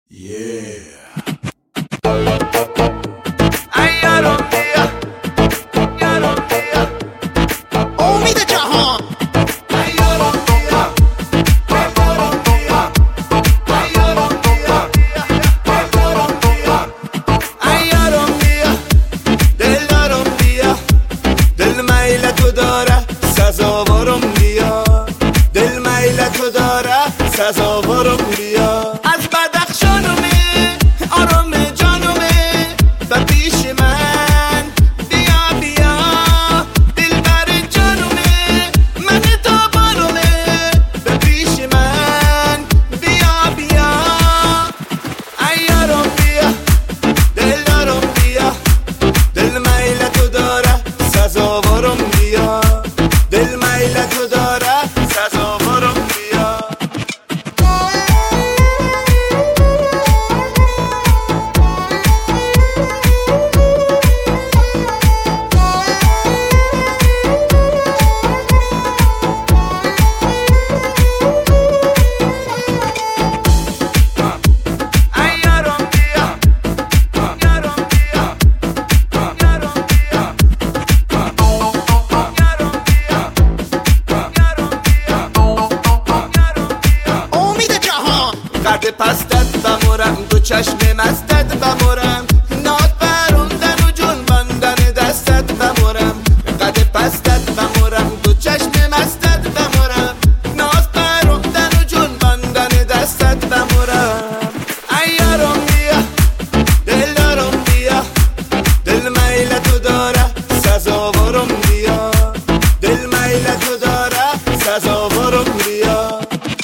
امید جهان دل میل تو داره سزاوارم بیا دل میل تو داره سزاوارم بیا از بدخشانمه آرام جانمه و پیش من بیا بیا دل بر جانمه من تابانمه و پیش من بیا بیا ایارم بیا دل دارم بیا دل میل تو داره سزاوارم بیا دل میل تو داره سزاوارم بیا قد پستت بمورم دو چشم مستت بمورم ناد بروندن و جنباندن دستت بمورم قد پستت بمورم دو چشم مستت بمورم ناد بروندن و جنباندن دستت بمورم ایارم بیا دل دارم بیا دل میل تو داره سزاوارم بیا دل میل تو داره سزاوارم بیا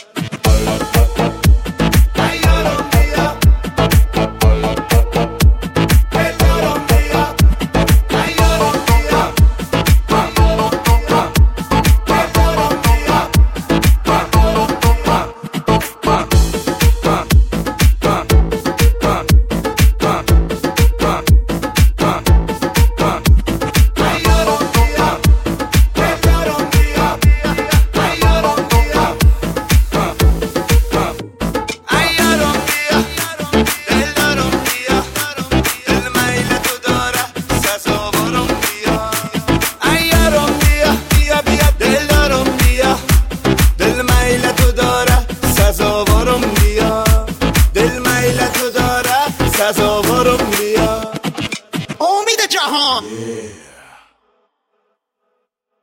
سزاوارم بیا دل میل تو داره سزاوارم بیا امید جهان